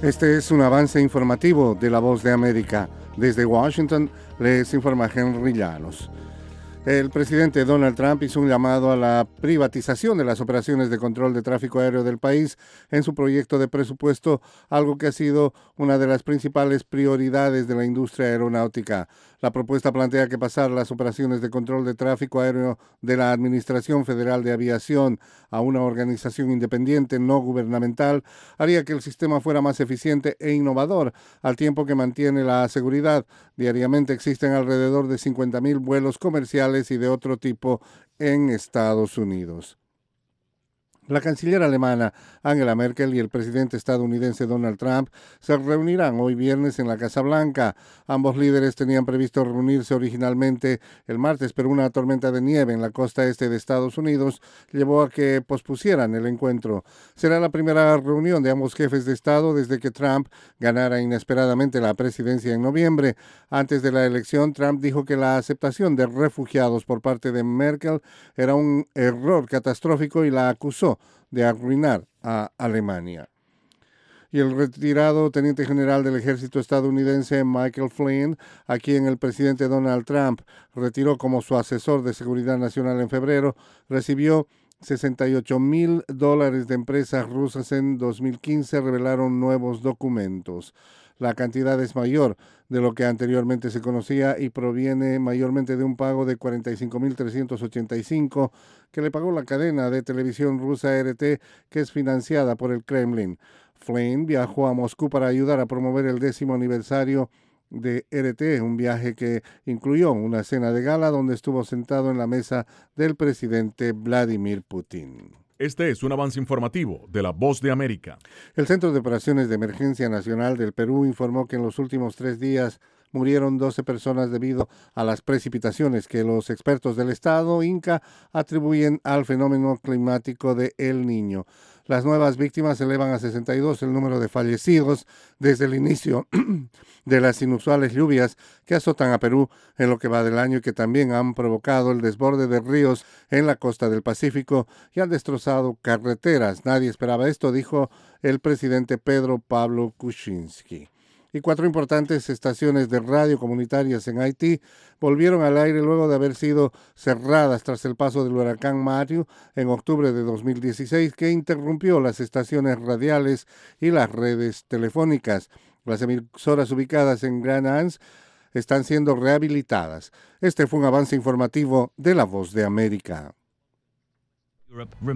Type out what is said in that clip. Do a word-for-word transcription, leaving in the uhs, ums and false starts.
Este es un avance informativo de La Voz de América. Desde Washington les informa Henry Llanos. El presidente Donald Trump hizo un llamado a la privatización de las operaciones de control de tráfico aéreo del país en su proyecto de presupuesto, algo que ha sido una de las principales prioridades de la industria aeronáutica. La propuesta plantea que pasar las operaciones de control de tráfico aéreo de la Administración Federal de Aviación a una organización independiente no gubernamental haría que el sistema fuera más eficiente e innovador, al tiempo que mantiene la seguridad. Diariamente existen alrededor de cincuenta mil vuelos comerciales y de otro tipo en Estados Unidos. La canciller alemana Angela Merkel y el presidente estadounidense Donald Trump se reunirán hoy viernes en la Casa Blanca. Ambos líderes tenían previsto reunirse originalmente el martes, pero una tormenta de nieve en la costa este de Estados Unidos llevó a que pospusieran el encuentro. Será la primera reunión de ambos jefes de Estado desde que Trump ganara inesperadamente la presidencia en noviembre. Antes de la elección, Trump dijo que la aceptación de refugiados por parte de Merkel era un error catastrófico y la acusó de arruinar a Alemania. Y el retirado teniente general del ejército estadounidense Michael Flynn, a quien el presidente Donald Trump retiró como su asesor de seguridad nacional en febrero, recibió sesenta y ocho mil dólares de empresas rusas en dos mil quince, revelaron nuevos documentos. La cantidad es mayor de lo que anteriormente se conocía y proviene mayormente de un pago de cuarenta y cinco mil trescientos ochenta y cinco que le pagó la cadena de televisión rusa R T, que es financiada por el Kremlin. Flynn viajó a Moscú para ayudar a promover el décimo aniversario de R T, un viaje que incluyó una cena de gala donde estuvo sentado en la mesa del presidente Vladimir Putin. Este es un avance informativo de La Voz de América. El Centro de Operaciones de Emergencia Nacional del Perú informó que en los últimos tres días murieron doce personas debido a las precipitaciones que los expertos del estado Inca atribuyen al fenómeno climático de El Niño. Las nuevas víctimas elevan a sesenta y dos el número de fallecidos desde el inicio de las inusuales lluvias que azotan a Perú en lo que va del año y que también han provocado el desborde de ríos en la costa del Pacífico y han destrozado carreteras. Nadie esperaba esto, dijo el presidente Pedro Pablo Kuczynski. Y cuatro importantes estaciones de radio comunitarias en Haití volvieron al aire luego de haber sido cerradas tras el paso del huracán Matthew en octubre de dos mil dieciséis, que interrumpió las estaciones radiales y las redes telefónicas. Las emisoras ubicadas en Grand Anse están siendo rehabilitadas. Este fue un avance informativo de La Voz de América.